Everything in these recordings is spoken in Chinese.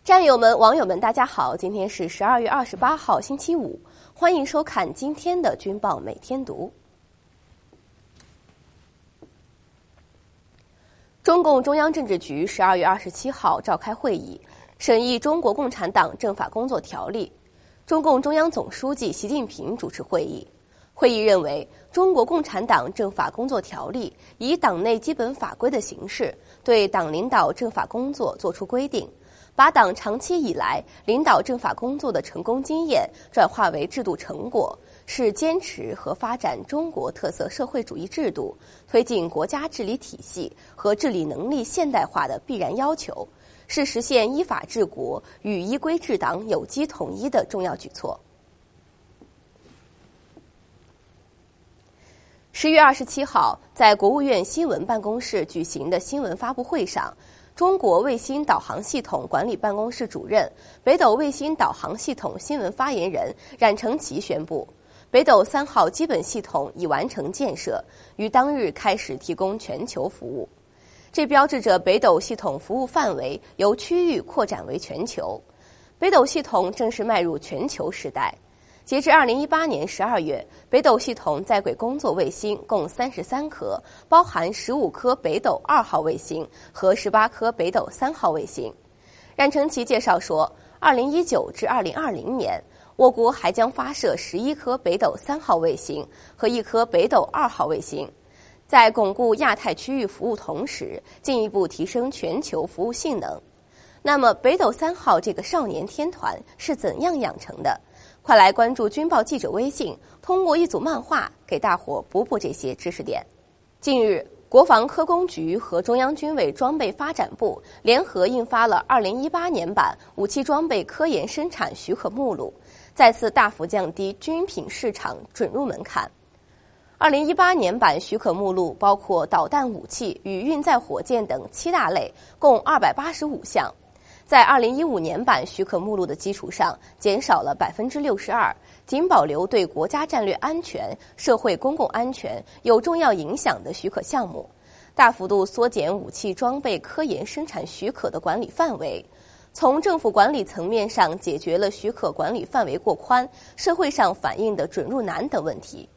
战友们、网友们，大家好！今天是12月28号，星期五，欢迎收看今天的军报每天读。中共中央政治局12月27号召开会议，审议《中国共产党政法工作条例》。中共中央总书记习近平主持会议。会议认为，《中国共产党政法工作条例》以党内基本法规的形式，对党领导政法工作作出规定。把党长期以来领导政法工作的成功经验转化为制度成果，是坚持和发展中国特色社会主义制度、推进国家治理体系和治理能力现代化的必然要求，是实现依法治国与依规治党有机统一的重要举措。10月27号，在国务院新闻办公室举行的新闻发布会上，中国卫星导航系统管理办公室主任、北斗卫星导航系统新闻发言人冉成奇宣布，北斗3号基本系统已完成建设，于当日开始提供全球服务。这标志着北斗系统服务范围由区域扩展为全球，北斗系统正式迈入全球时代。截至2018年12月，北斗系统在轨工作卫星共33颗，包含15颗北斗2号卫星和18颗北斗3号卫星。冉成奇介绍说，2019至2020年，我国还将发射11颗北斗3号卫星和1颗北斗2号卫星，在巩固亚太区域服务同时，进一步提升全球服务性能。那么，北斗3号这个少年天团是怎样养成的？快来关注军报记者微信，通过一组漫画给大伙补补这些知识点。近日，国防科工局和中央军委装备发展部联合印发了2018年版武器装备科研生产许可目录，再次大幅降低军品市场准入门槛。2018年版许可目录包括导弹武器与运载火箭等7大类，共285项。在2015年版许可目录的基础上，减少了62%，仅保留对国家战略安全、社会公共安全有重要影响的许可项目，大幅度缩减武器装备科研生产许可的管理范围。从政府管理层面上解决了许可管理范围过宽、社会上反映的准入难等问题。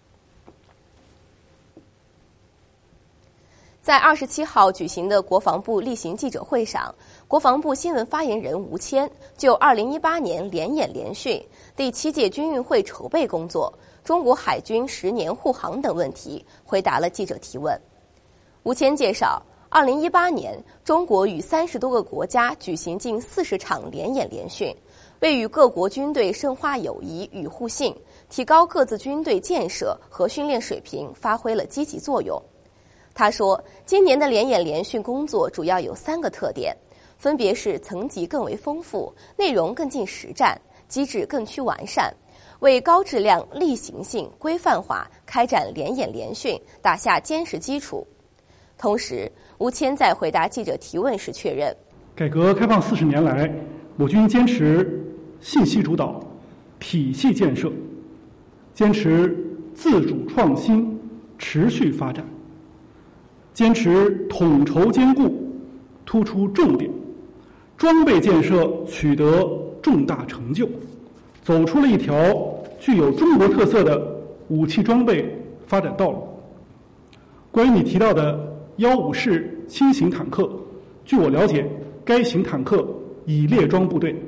在27号举行的国防部例行记者会上，国防部新闻发言人吴谦就2018年联演联训、第7届军运会筹备工作、中国海军10年护航等问题回答了记者提问。吴谦介绍，2018年中国与30多个国家举行近40场联演联训，为与各国军队深化友谊与互信，提高各自军队建设和训练水平发挥了积极作用。他说，今年的联演联训工作主要有3个特点，分别是层级更为丰富，内容更近实战，机制更趋完善，为高质量、例行性、规范化开展联演联训打下坚实基础。同时，吴谦在回答记者提问时确认， 改革开放40年来，我军坚持信息主导、体系建设，坚持自主创新、持续发展，坚持统筹兼顾，突出重点，装备建设取得重大成就，走出了一条具有中国特色的武器装备发展道路。关于你提到的154式轻型坦克，据我了解，该型坦克已列装部队。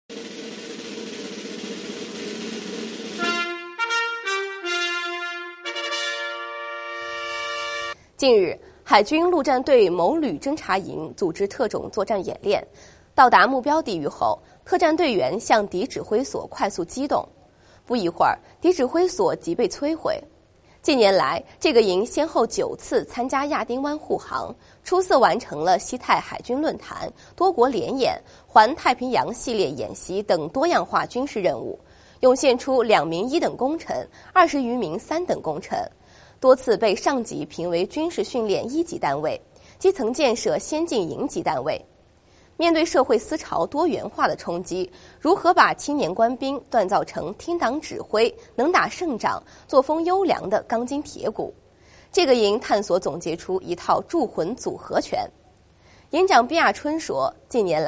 近日，海军陆战队某旅侦察营组织特种作战演练，到达目标地域后，特战队员向敌指挥所快速机动，不一会儿，敌指挥所即被摧毁。近年来，这个营先后9次参加亚丁湾护航，出色完成了西太海军论坛、多国联演、环太平洋系列演习等多样化军事任务，涌现出2名1等功臣、20余名3等功臣，多次被上级评为军事训练1级单位，基层建设先进营级单位。面对社会思潮多元化的冲击，如何把青年官兵锻造成听党指挥、能打胜仗、作风优良的钢筋铁骨？这个营探索总结出一套铸魂组合拳。营长毕亚春说，近年来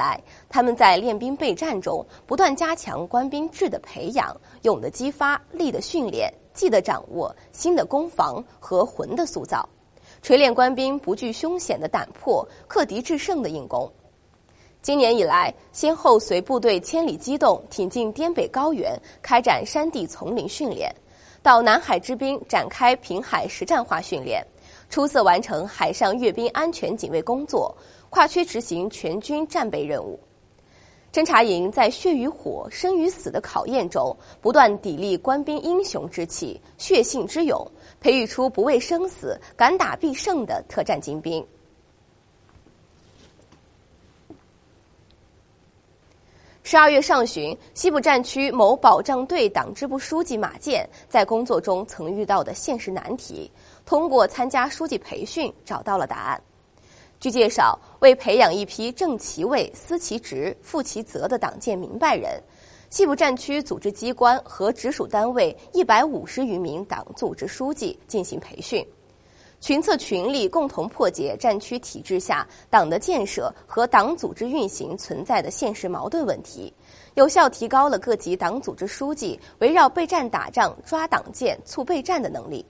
他们在练兵备战中不断加强官兵智的培养、勇的激发、力的训练、技的掌握、心的攻防和魂的塑造，锤炼官兵不惧凶险的胆魄、克敌制胜的硬功。今年以来，先后随部队千里机动挺进滇北高原，开展山地丛林训练，到南海之滨展开平海实战化训练，出色完成海上阅兵安全警卫工作，跨区执行全军战备任务。侦察营在血与火、生与死的考验中，不断砥砺官兵英雄之气、血性之勇，培育出不畏生死、敢打必胜的特战精兵。12月上旬，西部战区某保障队党支部书记马健在工作中曾遇到的现实难题，通过参加书记培训找到了答案。据介绍，为培养一批正其位、思其职、负其责的党建明白人，西部战区组织机关和直属单位150余名党组织书记进行培训，群策群力，共同破解战区体制下党的建设和党组织运行存在的现实矛盾问题，有效提高了各级党组织书记围绕备战打仗、抓党建、促备战的能力。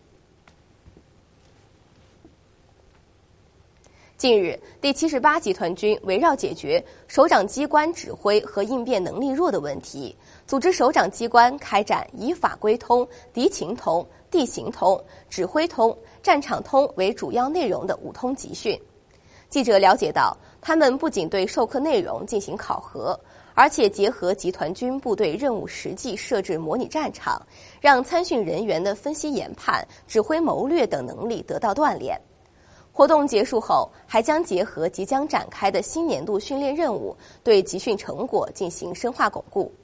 近日，第78集团军围绕解决首长机关指挥和应变能力弱的问题，组织首长机关开展以法规通、敌情通、地形通、指挥通、战场通为主要内容的5通集训。记者了解到，他们不仅对授课内容进行考核，而且结合集团军部队任务实际设置模拟战场，让参训人员的分析研判、指挥谋略等能力得到锻炼。活动结束后，还将结合即将展开的新年度训练任务，对集训成果进行深化巩固。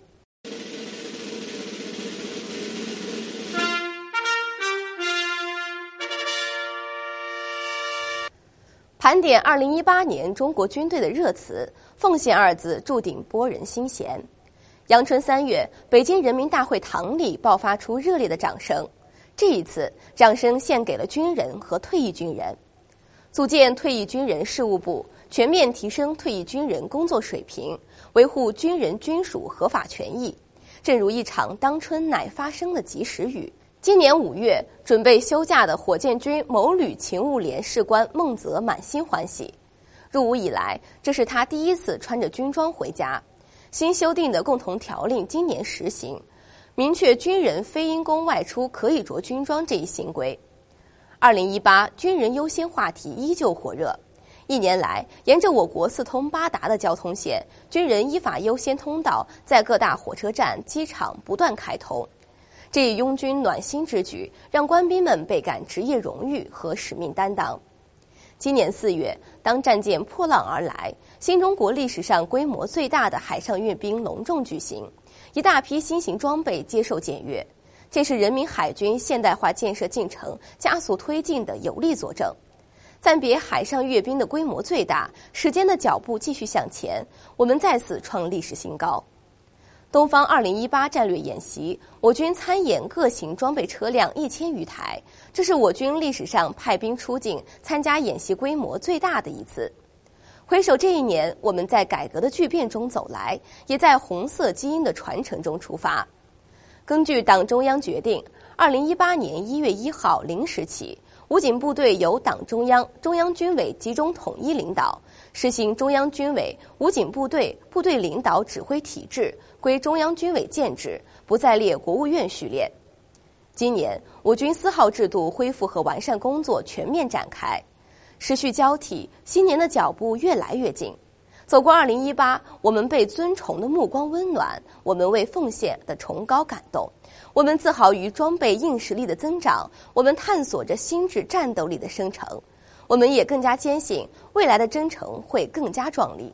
盘点2018年中国军队的热词，奉献2字注定拨人心弦。阳春3月，北京人民大会堂里爆发出热烈的掌声，这一次掌声献给了军人和退役军人。组建退役军人事务部，全面提升退役军人工作水平，维护军人军属合法权益，正如一场当春乃发生的及时雨。今年5月，准备休假的火箭军某旅勤务连士官孟泽满心欢喜。入伍以来，这是他第一次穿着军装回家。新修订的共同条令今年实行，明确军人非因公外出可以着军装这一新规。2018军人优先话题依旧火热。1年来，沿着我国4通8达的交通线，军人依法优先通道在各大火车站、机场不断开通。这一拥军暖心之举，让官兵们倍感职业荣誉和使命担当。今年4月，当战舰破浪而来，新中国历史上规模最大的海上阅兵隆重举行，一大批新型装备接受检阅，这是人民海军现代化建设进程加速推进的有力佐证。暂别海上阅兵的规模最大，时间的脚步继续向前，我们再次创历史新高。东方2018战略演习，我军参演各型装备车辆1000余台，这是我军历史上派兵出境参加演习规模最大的一次。回首这1年，我们在改革的巨变中走来，也在红色基因的传承中出发。根据党中央决定，2018年1月1号0时起，武警部队由党中央、中央军委集中统一领导，实行中央军委、武警部队、部队领导指挥体制，归中央军委建制，不再列国务院序列。今年，我军4号制度恢复和完善工作全面展开，时序交替，新年的脚步越来越近。走过2018，我们被尊崇的目光温暖，我们为奉献的崇高感动，我们自豪于装备硬实力的增长，我们探索着心智战斗力的生成，我们也更加坚信未来的征程会更加壮丽。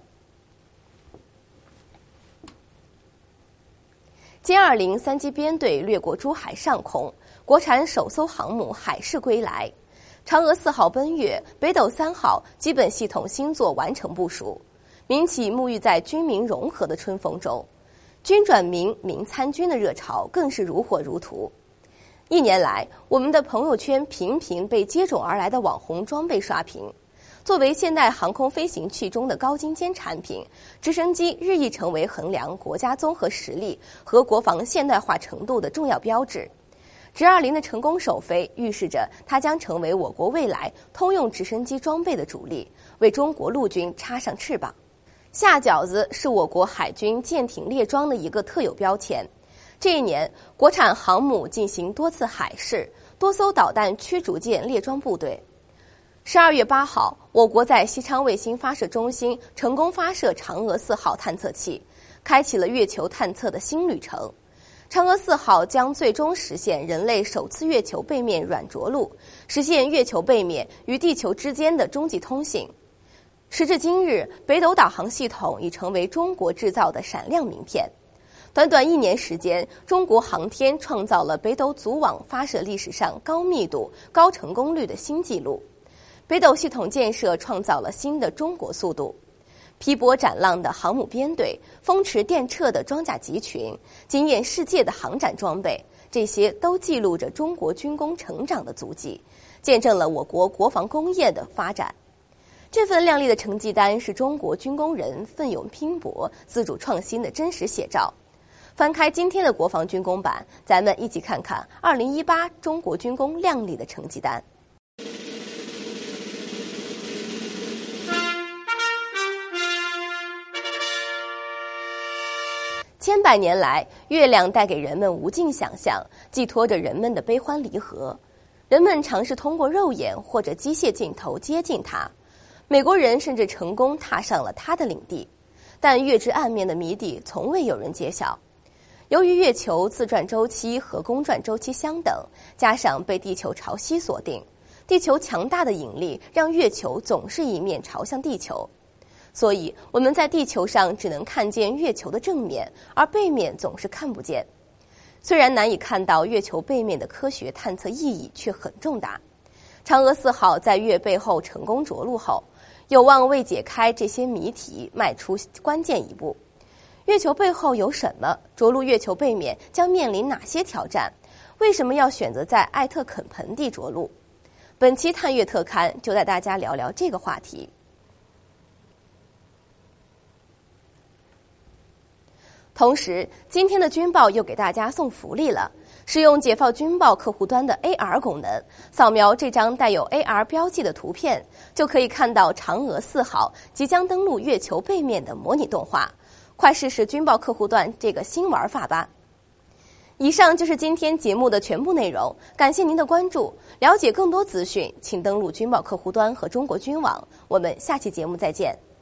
歼203机编队掠过珠海上空，国产首艘航母海试归来。嫦娥4号奔月，北斗3号基本系统新作完成部署。民企沐浴在军民融合的春风中，军转民、民参军的热潮更是如火如荼。1年来，我们的朋友圈频频被接踵而来的网红装备刷屏。 作为现代航空飞行器中的高精尖产品，直升机日益成为衡量国家综合实力和国防现代化程度的重要标志。直20的成功首飞，预示着它将成为我国未来通用直升机装备的主力，为中国陆军插上翅膀。下饺子是我国海军舰艇列装的一个特有标签。这一年，国产航母进行多次海试，多艘导弹驱逐舰列装部队。12月8号，我国在西昌卫星发射中心成功发射嫦娥4号探测器，开启了月球探测的新旅程。嫦娥4号将最终实现人类首次月球背面软着陆，实现月球背面与地球之间的终极通信。时至今日，北斗导航系统已成为中国制造的闪亮名片。短短1年时间，中国航天创造了北斗组网发射历史上高密度、高成功率的新纪录。北斗系统建设创造了新的中国速度。劈波斩浪的航母编队，风驰电掣的装甲集群，惊艳世界的航展装备，这些都记录着中国军工成长的足迹，见证了我国国防工业的发展。这份亮丽的成绩单是中国军工人奋勇拼搏、自主创新的真实写照。翻开今天的国防军工版，咱们一起看看2018中国军工亮丽的成绩单。千百年来，月亮带给人们无尽想象，寄托着人们的悲欢离合。人们尝试通过肉眼或者机械镜头接近它。美国人甚至成功踏上了它的领地，但月之暗面的谜底从未有人揭晓。由于月球自转周期和公转周期相等，加上被地球朝西锁定，地球强大的引力让月球总是一面朝向地球。所以我们在地球上只能看见月球的正面，而背面总是看不见。虽然难以看到月球背面的科学探测意义却很重大。嫦娥4号在月背后成功着陆后，有望为解开这些谜题迈出关键一步。月球背后有什么？着陆月球背面将面临哪些挑战？为什么要选择在艾特肯盆地着陆？本期探月特刊就带大家聊聊这个话题。同时，今天的军报又给大家送福利了。使用解放军报客户端的 AR 功能，扫描这张带有 AR 标记的图片，就可以看到嫦娥4号即将登陆月球背面的模拟动画。快试试军报客户端这个新玩法吧！以上就是今天节目的全部内容，感谢您的关注。了解更多资讯，请登录军报客户端和中国军网。我们下期节目再见。